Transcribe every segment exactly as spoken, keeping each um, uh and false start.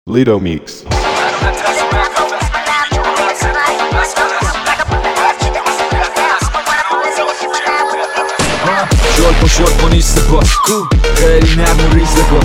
Lido Mix. شل کن شل کن ایست باز خیلی نرم و ریز باز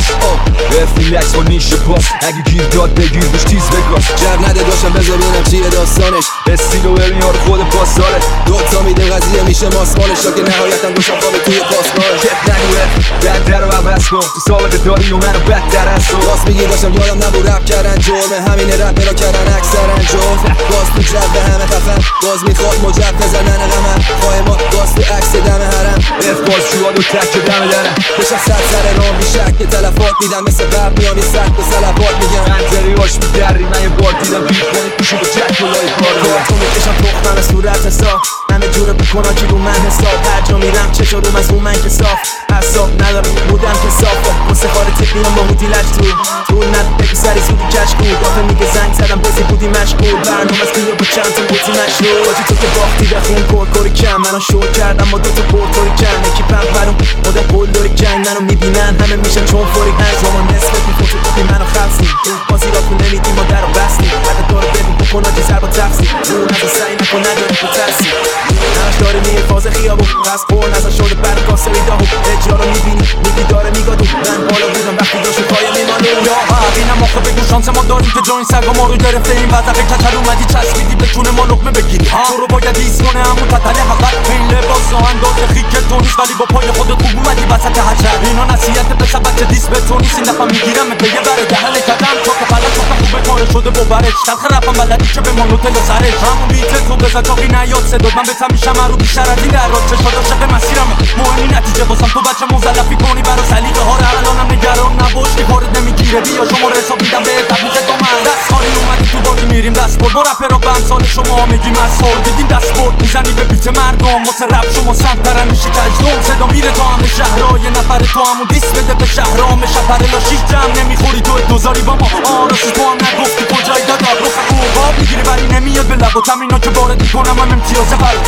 افیلکس با نیش باز اگه گیر داد بگیر بش تیز بگاز جر نده داشتم بذار ببینم چیه داستانش استیل و ببین رو خود پاسداره دوتا میده قضیه میشه ماسمالش تا که نهایتا دوشم خوابه توی پاسمالش کت نگوه در در رو عوض کن تو سابقه داری و منو بدتر از تو راست میگی داشتم یادم نبود رپ کردن جرمه همینه رپ میرا کردن اکثرا جرم باز تو جب به همه خفن باز میخواد مجب بزنن غمن خواهی ما باز تو عکس دم حرم اف باز شواد و تک دم درم بشم صد سر رام بیشک که تلفات میدم مثل برق میام یه صد به سلوات میگم منظری هاش میدری من یه بار دیدم بیت کنید پوشو به جک و لای کار کارتو میکشم تخمم صورت حساب همه جوره بکنم که رو من حساب هر جا میرم چشا روم از اون من که صاف حساب ندارم بودم که صافه واسه خاره تکنیم با هودی لش تو طول ند بگی سری زودی کش کن گافه میگه زنگ زدم بزی بودی مشغول برنامه از بیا با چند تا بودی مشغول بازی تو که باختی بخون کورکوری کم منو شور کردم با دوتا پورتوری کم یکی پمپ برون مدر پول داری جنگ منو میبینن همه میشن چون فوری هنگ شما نسبت میفوتو بودی منو خبستی بازی را تو نمیدی ما در رو بستی بعد دارو ببین بکن آجی زر با تفسی اون ازا سعی نکن نداری تو ترسی همش داره میه فاز خیابون پس پر نزا شده بر کاسری داهو اجرا رو میبینی میگی داره میگادو من بالا بودم وقتی داشو پای میمانو یا بینم آخه بگو شانس ما داریم که جوین سگا ما رو گرفته این وضعه کچل اومدی چسبیدی به چونه ما لقمه بگیری تو رو باید ایست کنه همون تتله حقت این لباس و انداز خیک تو نیست ولی با پای خودت خوب اومدی وسط حشر اینا نصیحت پسر بچه دیس به تو نیست این دفعه میگیرم به یه بره دهن کدم تو که فلت تو خوبه کاره شده ببرش تلخ رفم بلدی که به ما نوتل و سرش همون بیت تو بزا چاقی نیاد صداد من بتم میشم رو بیشتر از این در راد چشم داشته مسیرم مهمی نتیجه باسم تو بچه مزلفی کنی برا سلیقه ها رو الانم نگران نباش که کارت نمیگیره بیا شما رو حساب میدم به تبلیغ با من دست خالی اومدی تو بازی میریم دست برد با رپرا به امثال شما میگیم از سال دیدیم دست برد میزنی به بیت مردم واسه رپ شما سمترن میشه کجدوم صدا میره تا همه شهرها یه نفر تو همون دیس بده به شهرام شفر لاشیش جمع نمیخوری تو دوزاری با ما آراستی تو هم نگفتی کجایی دادا رخ خوباب میگیری ولی نمیاد به لب و تمینا که وارد میکنم هم امتیاز فر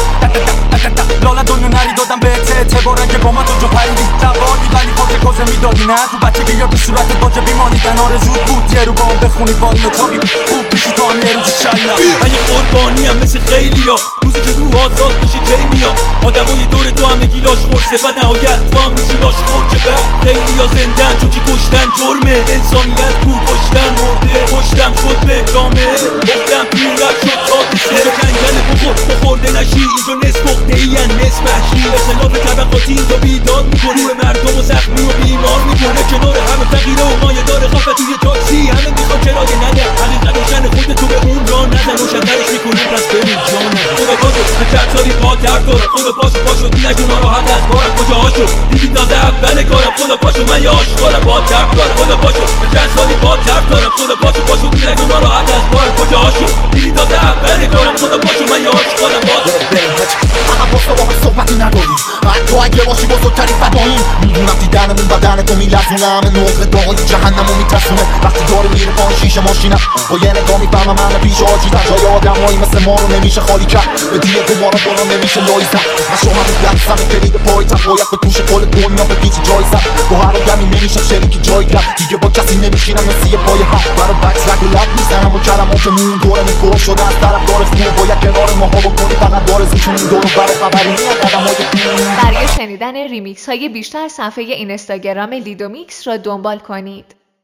لالا دنیا نری دادم به اعتبار اگه با ما تو جو پریدی جوادی ولی خود کوزه میدادی نه تو بچگی یا به صورت باجه بیمانی کنار زود بود یه رو با هم بخونی والا تابی خوب پیشی تو هم یه روزی شالا من یه قربانی هم مثل خیلی ها روزی که روح آزاد میشه کی میاد آدمای دور تو همه گیلاش خورسه و نهایت تو هم میشی لاش خور که بعد خیلی ها زندن چون که کشتن جرمه انسانیت کو کشتن مرده کشتم شد به جامعه گفتم پیرک شد حادثه اینجا کنگل بخور بخورده نشی اینجا نصف پخته ای ان نصف محشی اختلاف طبقاتی اینجا بیداد میکنه روح مردم و زخمی و بیمار میکنه کنار همه فقیره و مایه داره خفه توی تاکسی همه میخواد کرایه نده حقیقت روشن خود تو به اون را نزن روشن‌ترش میکنه پس ببین جانم خدا پاشو به چند سالی قادر دارم خدا پاشو پاشو نگو ناراحت از کارم کجاهاشو دیدی تازه اول کارم خدا پاشو من یه آشکارم با درد دارم خدا پاشو به چند سالی قادر دارم خدا پاشو پاشو نگو ناراحت از کارم کجاهاشو دیدی تازه اول کارم خدا پاشو من یه آشکارم با فقط با تو با صحبتی نداری حتی اگه باشی بزرگترین فداییم میدونم دیدنمون بدن تو میلرزونه همه نقطه داغای جهنمو میترسونه وقتی داره میره پایین شیشه ماشینم با یه نگاه میفهمم همه پیش آجیدن جای آدمایی مثل ما رو نمیشه خالی کرد به دیگه تو ما رو دارم نمیشه لایزم من شما رو لحظم کلید پایتم باید به توش کل دنیا به پیچی جایزم با هر آدمی نمیشه شریکی جای کرد دیگه با کسی نمیشینم مثل یه پای هم برای بکس رگ و لب میزنم و کلمات مون دورم پرم شده از طرف دار فیلم باید کنار ماها بکنی فقط دار زیچون دورو برای خبری میاد آدمای برای شنیدن ریمیکس های بیشتر صفحه اینستاگرام لیدو میکس را دنبال کنید.